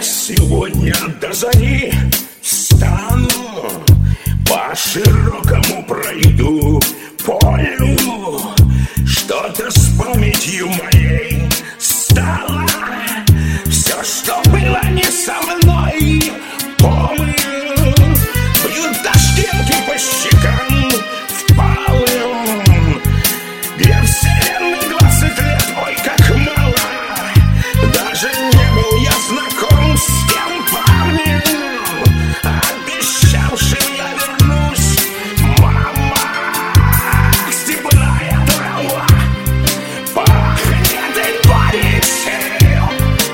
сегодня до зари встану, по широкому пройду полю. Что-то с памятью моей стало, все, что было не со мной, помню. Бьют дождинки по щекам впалым. Для вселенной 20 лет, ой, как мало. Даже не был я знаком с тем парнем, обещавшим я вернусь. Мама, степная трава пахнет и горячей.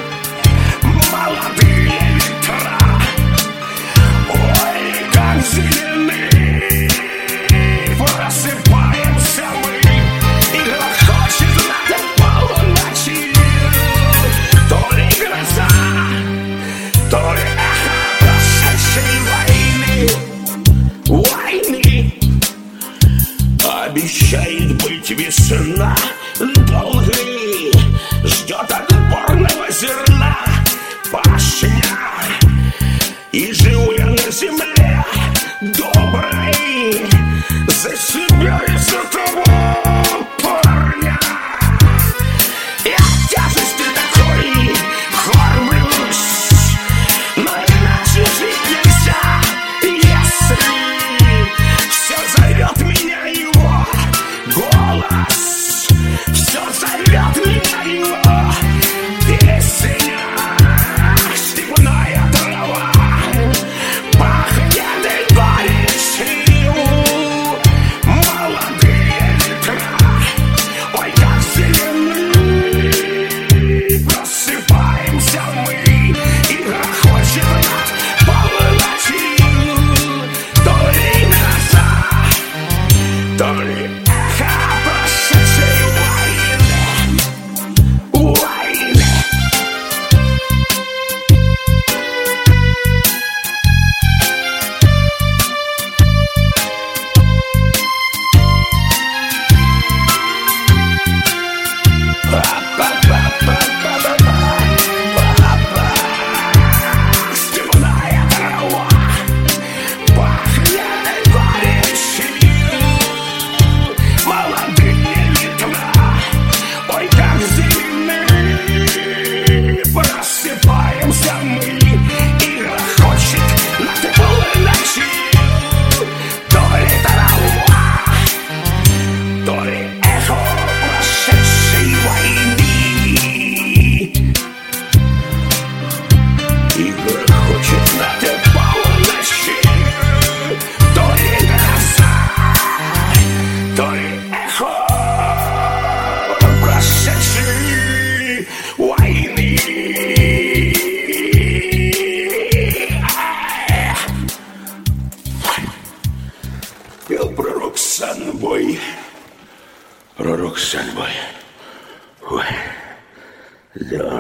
Молодые ветра, ой, как зелены. Просыпаемся мы, и грохочет над полуночью. То ли гроза, то ли эхо прошедшей войны. Обещает быть весна долгой, ждет отборного зерна пашня. И живу я на земле доброй за себя и за того парня. Я от тяжести такой кормлюсь, но иначе жить нельзя, если все зовет меня его голос, все зовет меня его песня. Степная трава пахнет и горячей. Молодые ветра, ой, как зелены. Просыпаемся мы, и грохочет над полуночью. То ли гроза, то ли эхо прошедшей войны. Степная трава пахнет и горячей. Молодые ветра, ой, как зелены. Просыпаемся мы, и грохочет над полуночью. То ли трава, то ли эхо прошедшей войны. И грохочет над полуночью. То ли гроза, то ли эхо прошедшей войны. Пел пророк Санбой. Пророк Санбой. Ой, да.